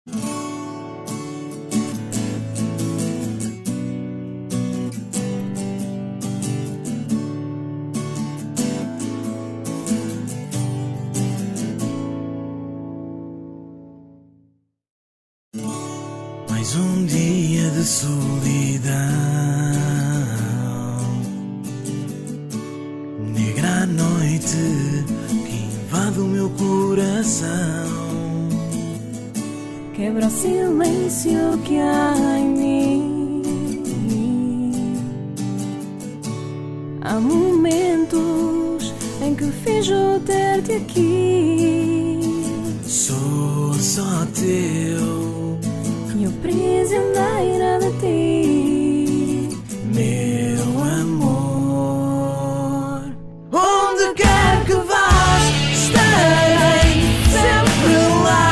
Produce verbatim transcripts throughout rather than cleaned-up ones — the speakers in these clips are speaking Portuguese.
Mais um dia de solidão, negra noite que invade o meu coração, quebra o silêncio que há em mim. Há momentos em que finjo ter-te aqui. Sou só teu E eu prisioneira de ti, meu amor. Onde quer que vás, estarei sempre lá.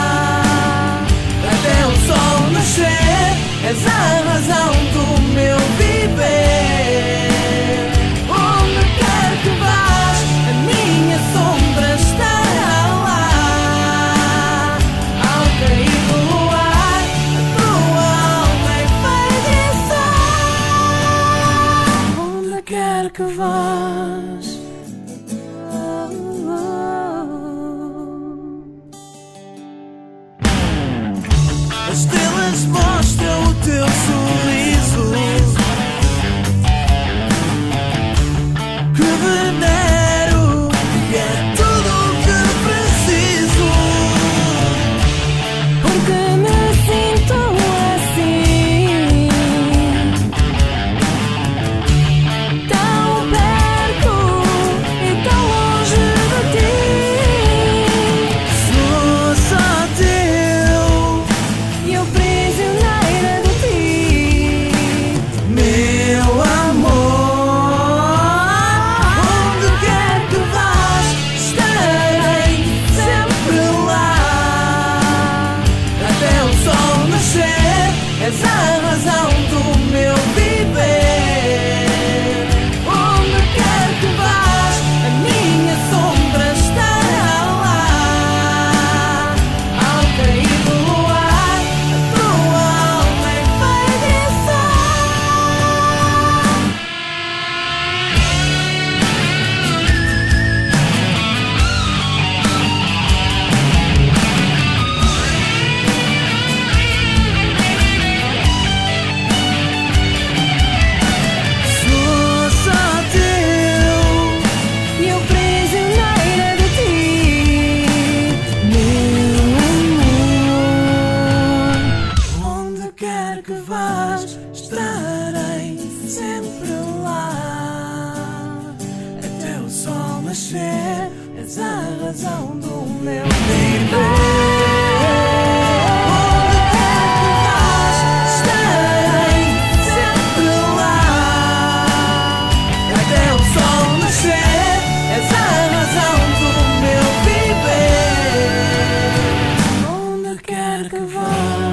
Até o sol nascer, és a razão do meu viver. Onde quer que vás, a minha sombra estará lá. Ao cair do luar, a tua alma é feitiçar. onde quer que vás. As estrelas mostram o teu sorriso, que venero, e é tudo o que preciso. Porque me sinto assim, tão perto e tão longe de ti. Sou só teu, E eu prisioneira de ti, meu amor. Onde quer que vás, estarei sempre lá. Até o sol nascer, és a razão do meu viver. Onde quer que vás, a minha sombra estará lá. Ao cair do luar, a tua alma é feitiçar. Sou só teu, e eu prisioneira de ti, meu amor. Onde quer que vás, estarei sempre lá. Até o sol nascer, és a razão do meu viver. Onde quer que vás, estarei sempre lá. Até o sol nascer, és a razão do meu viver. Onde quer que vás.